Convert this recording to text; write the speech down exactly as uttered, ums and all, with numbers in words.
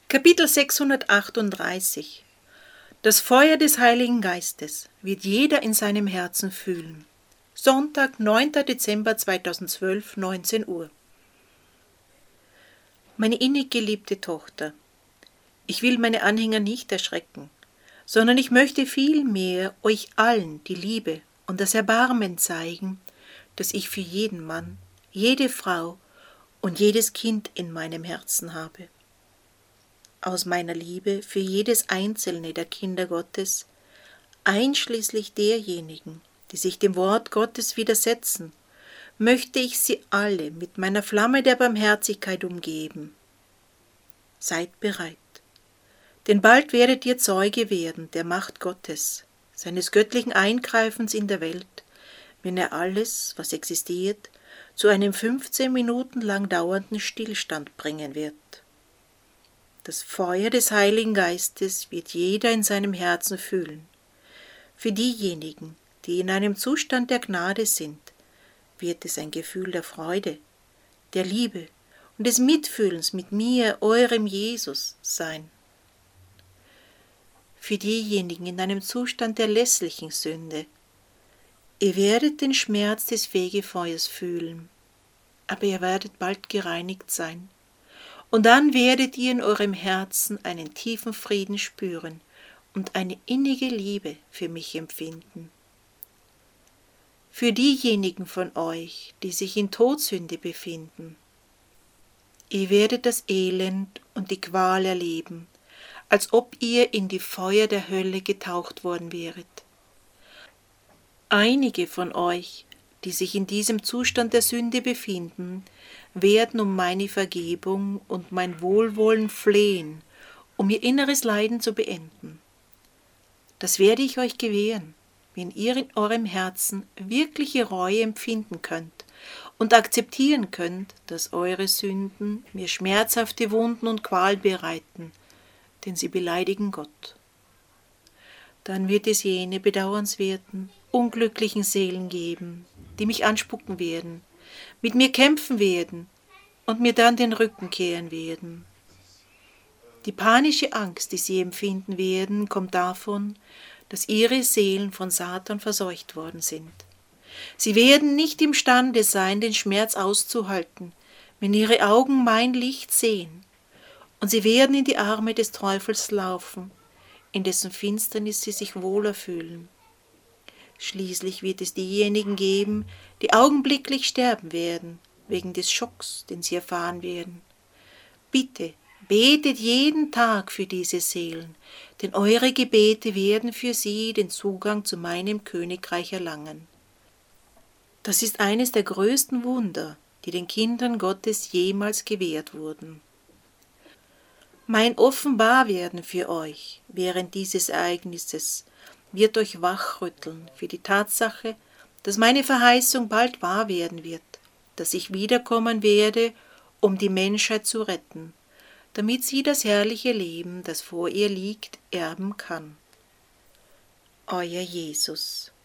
Kapitel sechshundertachtunddreißig. Das Feuer des Heiligen Geistes wird jeder in seinem Herzen fühlen. Sonntag, neunter Dezember zweitausendzwölf, neunzehn Uhr. Meine innig geliebte Tochter, ich will meine Anhänger nicht erschrecken, sondern ich möchte vielmehr euch allen die Liebe und das Erbarmen zeigen, das ich für jeden Mann, jede Frau und jedes Kind in meinem Herzen habe. Aus meiner Liebe für jedes einzelne der Kinder Gottes, einschließlich derjenigen, die sich dem Wort Gottes widersetzen, möchte ich sie alle mit meiner Flamme der Barmherzigkeit umgeben. Seid bereit, denn bald werdet ihr Zeuge werden der Macht Gottes, seines göttlichen Eingreifens in der Welt, wenn er alles, was existiert, zu einem fünfzehn Minuten lang dauernden Stillstand bringen wird. Das Feuer des Heiligen Geistes wird jeder in seinem Herzen fühlen. Für diejenigen, die in einem Zustand der Gnade sind, wird es ein Gefühl der Freude, der Liebe und des Mitfühlens mit mir, eurem Jesus, sein. Für diejenigen in einem Zustand der lässlichen Sünde, ihr werdet den Schmerz des Fegefeuers fühlen, aber ihr werdet bald gereinigt sein. Und dann werdet ihr in eurem Herzen einen tiefen Frieden spüren und eine innige Liebe für mich empfinden. Für diejenigen von euch, die sich in Todsünde befinden, ihr werdet das Elend und die Qual erleben, als ob ihr in die Feuer der Hölle getaucht worden wäret. Einige von euch, die sich in diesem Zustand der Sünde befinden, werden um meine Vergebung und mein Wohlwollen flehen, um ihr inneres Leiden zu beenden. Das werde ich euch gewähren, wenn ihr in eurem Herzen wirkliche Reue empfinden könnt und akzeptieren könnt, dass eure Sünden mir schmerzhafte Wunden und Qual bereiten, denn sie beleidigen Gott. Dann wird es jene bedauernswerten, unglücklichen Seelen geben, die mich anspucken werden, mit mir kämpfen werden und mir dann den Rücken kehren werden. Die panische Angst, die sie empfinden werden, kommt davon, dass ihre Seelen von Satan verseucht worden sind. Sie werden nicht imstande sein, den Schmerz auszuhalten, wenn ihre Augen mein Licht sehen, und sie werden in die Arme des Teufels laufen, in dessen Finsternis sie sich wohler fühlen. Schließlich wird es diejenigen geben, die augenblicklich sterben werden, wegen des Schocks, den sie erfahren werden. Bitte, betet jeden Tag für diese Seelen, denn eure Gebete werden für sie den Zugang zu meinem Königreich erlangen. Das ist eines der größten Wunder, die den Kindern Gottes jemals gewährt wurden. Mein Offenbarwerden für euch während dieses Ereignisses wird euch wachrütteln für die Tatsache, dass meine Verheißung bald wahr werden wird, dass ich wiederkommen werde, um die Menschheit zu retten, damit sie das herrliche Leben, das vor ihr liegt, erben kann. Euer Jesus.